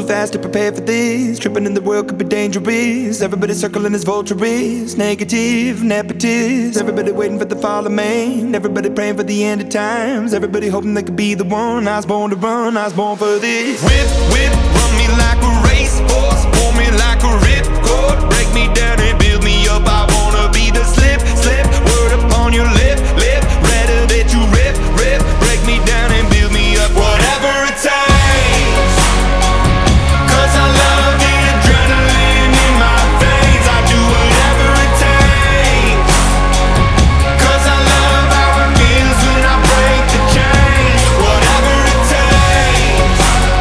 fast to prepare for this. Tripping in the world could be dangerous. Everybody circling as vultures. Negative, nepotist. Everybody waiting for the fall of man. Everybody praying for the end of times. Everybody hoping they could be the one. I was born to run, I was born for this. Whip, whip, run me like a racehorse. Pull me like a ripcord. Break me down and build me up. I wanna be the slip, slip. Word upon your lip, lip. Rather that you rip, rip. Break me down and build me up. Whatever it takes. 'Cause I love the adrenaline in my veins. I do whatever it takes. 'Cause I love how it feels when I break the chains. Whatever it takes.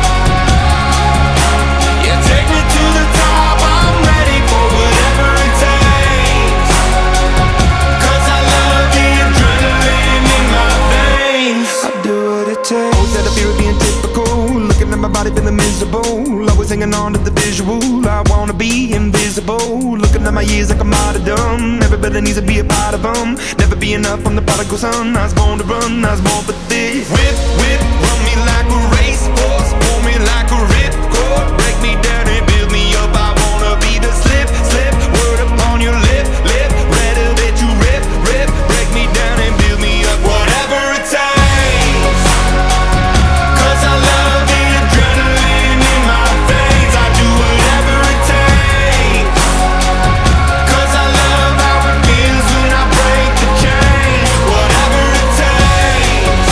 Yeah, take me to the top. I'm ready for whatever it takes. 'Cause I love the adrenaline in my veins. I do what it takes. Always had a fear of being typical. Looking at my body feeling miserable. Always hanging on to the visual. I wanna be invisible. Looking at my years like a martyrdom. Everybody needs to be a part of them. Never be enough, I'm the prodigal son. I was born to run, I was born for this. Whip, whip, run me like a racehorse. Pull me like a ripcord. Break me down and build me up. I wanna be the slip, slip. Word upon your lip, lip. Rather that you rip, rip. Break me down and build me up. Whatever it takes. 'Cause I love the adrenaline in my veins. I do whatever it takes. 'Cause I love how it feels when I break the chains. Whatever it takes.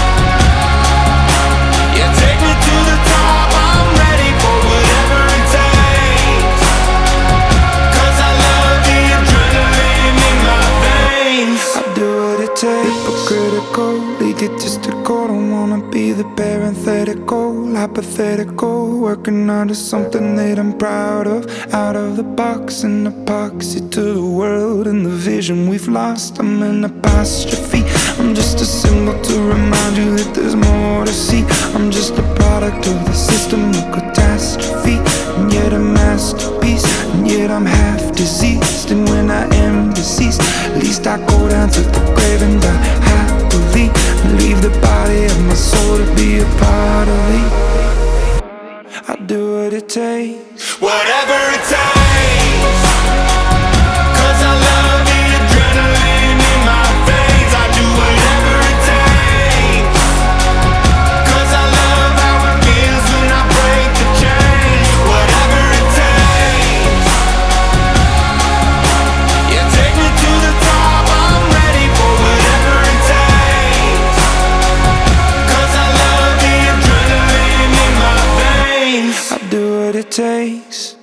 Yeah, take me to the top. I'm ready for whatever it takes. 'Cause I love the adrenaline in my veins. I do what it takes. Hypocritical, egotistical. Don't wanna be the parenthetical, hypothetical. Working onto something that I'm proud of. Out of the box, an epoxy to the world and the vision we've lost. I'm an apostrophe. I'm just a symbol to remind you that there's more to see. I'm just a product of the system of catastrophe, and yet a masterpiece. And yet I'm half diseased, and when I am deceased, at least I go down to the grave and die happily, and leave the body of my soul to be a part of me. I do what it takes. Whatever it takes. 'Cause I love the adrenaline in my veins. I do whatever it takes. 'Cause I love how it feels when I break the chains. Whatever it takes. Yeah, take me to the top. I'm ready for whatever it takes. 'Cause I love the adrenaline in my veins. I do what it takes.